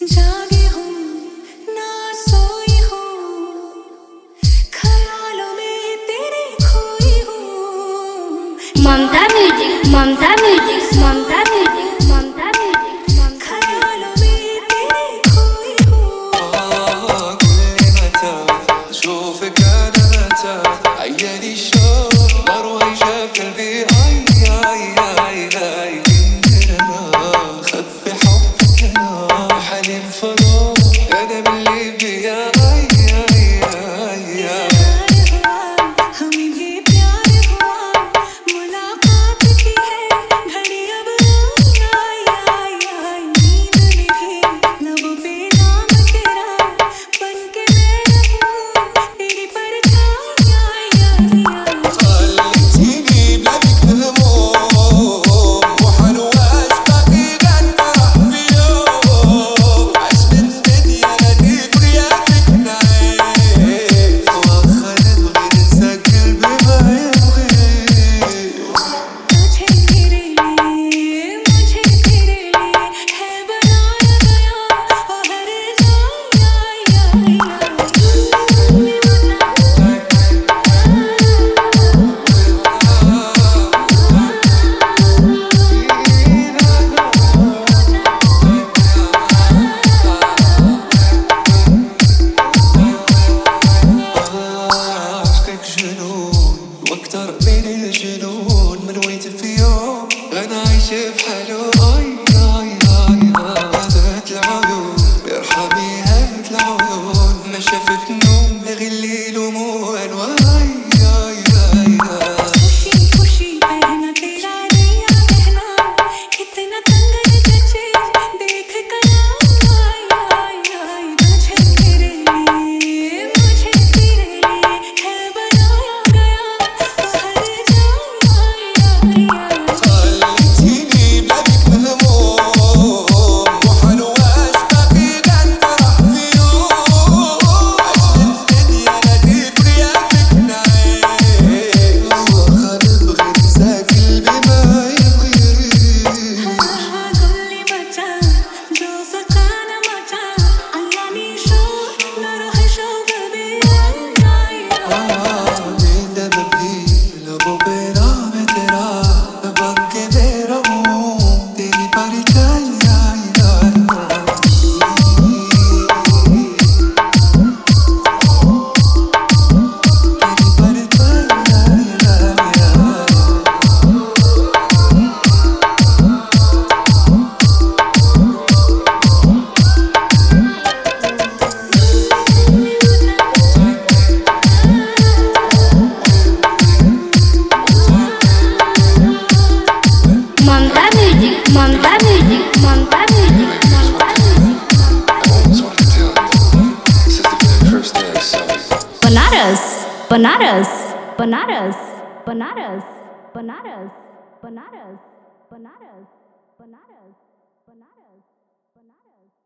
जागी हूँ ना सोई हूँ, ख्यालों में तेरे खोई हूँ। Mamta music, Mamta music, Mamta music, Mamta music, ख्यालों में तेरे खोई हूँ। كل متى أشوفك أنا متى عيالي الشوق نار وهيجا في قلبي هاي أنا خبي حبك أنا حليم فضا أنا من اللي بيا हमें भी प्यार हुआ, मुलाकात की है घड़ी अब आई। नींद में भी लबों पे नाम तेरा बन के मैं रहूं, तेरी परछाई। خليتيني بلادك هموم وحنواش باقي قاعد فرح في يوم عاش من الدنيا ناديت وياك نعيش واخا نبغي ننسى قلبي ما يبغي मुझे तेरे लिए है बनाया गया ओ हर عشقك جنون واكتر من الجنون من ويت في يوم انا عايش بحاله هدات العيون بيرحمي هات العيون ما شافت نوم غير الليل وموال खुशी पहना तेरा दिया कहना, कितना तंग है जचे देख कर आई। मुझे तेरे लिए है बनाया गया ओ हर خليتيني بلادك هموم وحنواش باقي قاعد فرح في يوم عاش من الدنيا ناديت وياك نعيش واخا نبغي ننسى قلبي ما يبغي قولي متى जो सकाना मचा अल्लाह नी शो न रहे शो कभी नींद में भी लबों पे नाम है तेरा बन के मैं रहूं तेरी परछाई Mamta music, Mamta music, Mamta music, Mamta music. Banaras, Banaras, Banaras, Banaras, Banaras, Banaras, Banaras, Banaras, Banaras, Banaras.